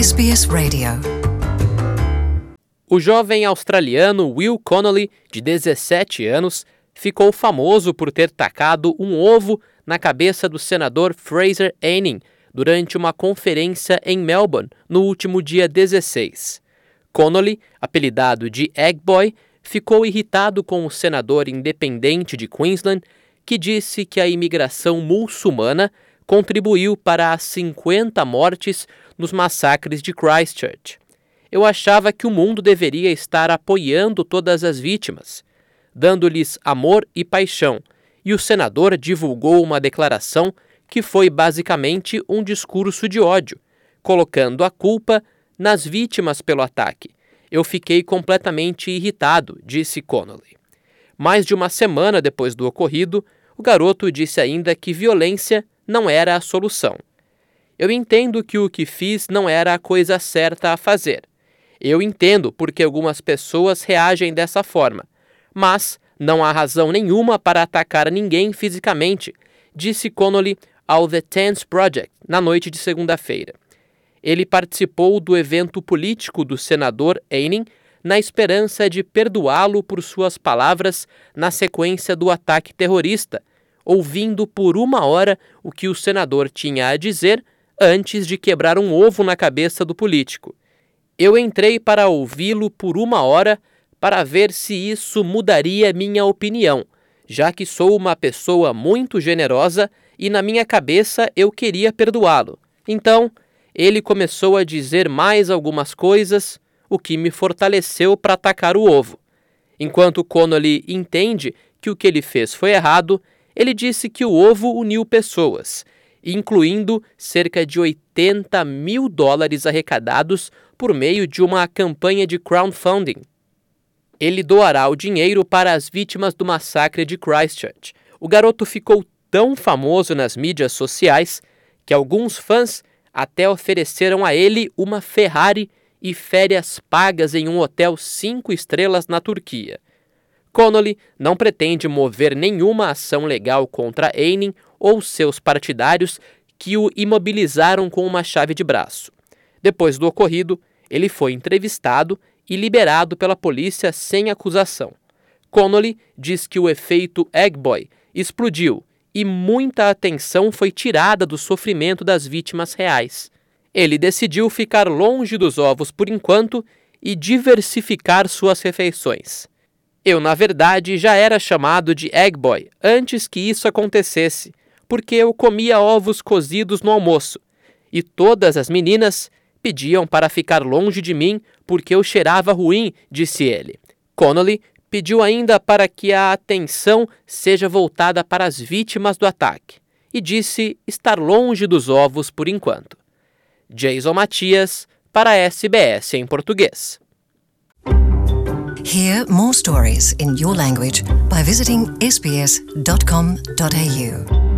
SBS Radio. O jovem australiano Will Connolly, de 17 anos, ficou famoso por ter tacado um ovo na cabeça do senador Fraser Anning durante uma conferência em Melbourne no último dia 16. Connolly, apelidado de Egg Boy, ficou irritado com o senador independente de Queensland, que disse que a imigração muçulmana contribuiu para as 50 mortes nos massacres de Christchurch. Eu achava que o mundo deveria estar apoiando todas as vítimas, dando-lhes amor e paixão, e o senador divulgou uma declaração que foi basicamente um discurso de ódio, colocando a culpa nas vítimas pelo ataque. Eu fiquei completamente irritado, disse Connolly. Mais de uma semana depois do ocorrido, o garoto disse ainda que violência não era a solução. Eu entendo que o que fiz não era a coisa certa a fazer. Eu entendo porque algumas pessoas reagem dessa forma, mas não há razão nenhuma para atacar ninguém fisicamente, disse Connolly ao The Tense Project na noite de segunda-feira. Ele participou do evento político do senador Anning na esperança de perdoá-lo por suas palavras na sequência do ataque terrorista, ouvindo por 1 hora o que o senador tinha a dizer antes de quebrar um ovo na cabeça do político. Eu entrei para ouvi-lo por 1 hora para ver se isso mudaria minha opinião, já que sou uma pessoa muito generosa e na minha cabeça eu queria perdoá-lo. Então, ele começou a dizer mais algumas coisas, o que me fortaleceu para atacar o ovo. Enquanto Connolly entende que o que ele fez foi errado, ele disse que o ovo uniu pessoas, incluindo cerca de $80 mil arrecadados por meio de uma campanha de crowdfunding. Ele doará o dinheiro para as vítimas do massacre de Christchurch. O garoto ficou tão famoso nas mídias sociais que alguns fãs até ofereceram a ele uma Ferrari e férias pagas em um hotel 5 estrelas na Turquia. Connolly não pretende mover nenhuma ação legal contra Anning ou seus partidários que o imobilizaram com uma chave de braço. Depois do ocorrido, ele foi entrevistado e liberado pela polícia sem acusação. Connolly diz que o efeito Egg Boy explodiu e muita atenção foi tirada do sofrimento das vítimas reais. Ele decidiu ficar longe dos ovos por enquanto e diversificar suas refeições. Eu, na verdade, já era chamado de Egg Boy antes que isso acontecesse, porque eu comia ovos cozidos no almoço, e todas as meninas pediam para ficar longe de mim porque eu cheirava ruim, disse ele. Connolly pediu ainda para que a atenção seja voltada para as vítimas do ataque, e disse estar longe dos ovos por enquanto. Jason Matias, para a SBS em português. Hear more stories in your language by visiting sbs.com.au.